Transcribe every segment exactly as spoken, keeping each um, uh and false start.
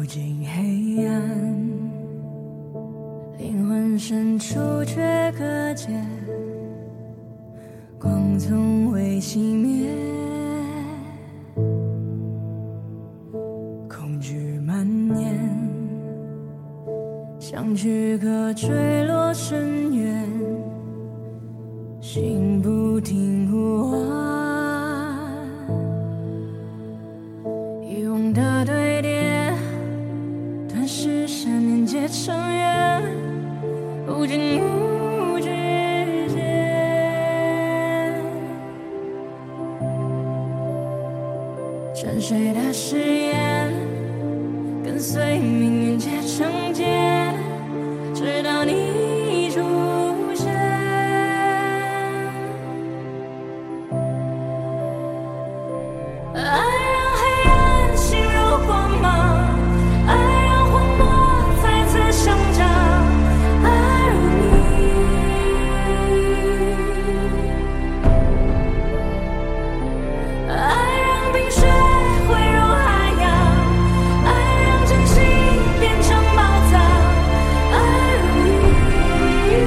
尽黑暗，灵魂深处却可见光从未熄灭，恐惧蔓延，像躯壳坠落深渊，心不停呼唤，遗忘的对叠，顿时想念结成缘，无尽无止间，沉睡的誓言，跟随命运结成结，直到你出现。爱让黑暗侵入光芒，爱让荒漠再次生长，爱如你，爱让冰雪汇入海洋，爱让真心变成宝藏，爱如你，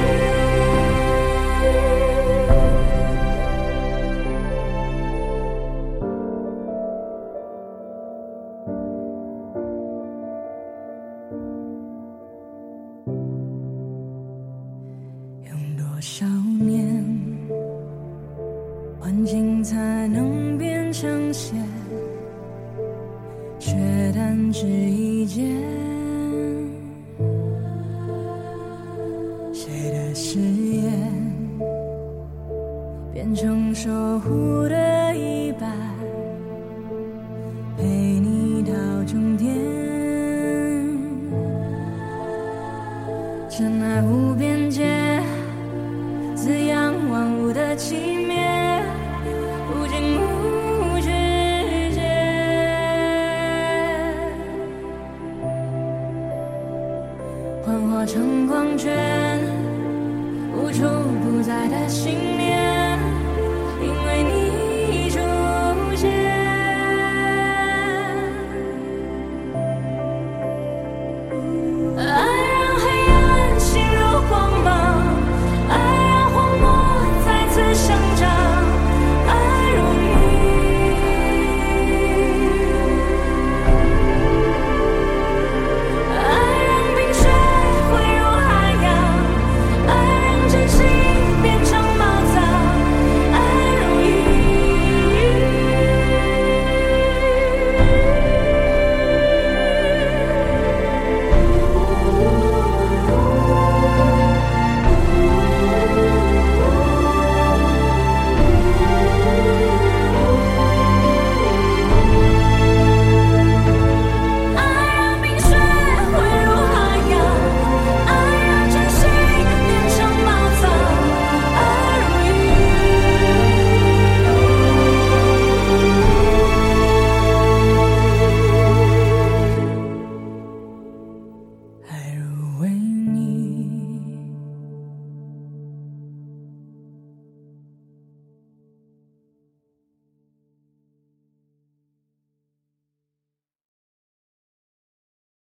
用多少年环境才能变成线，却弹指一箭，谁的誓言变成守护的一半，陪你到终点，真爱无边界，滋养万物的寂灭，无尽无止间，幻化成光圈，无处不在的信念。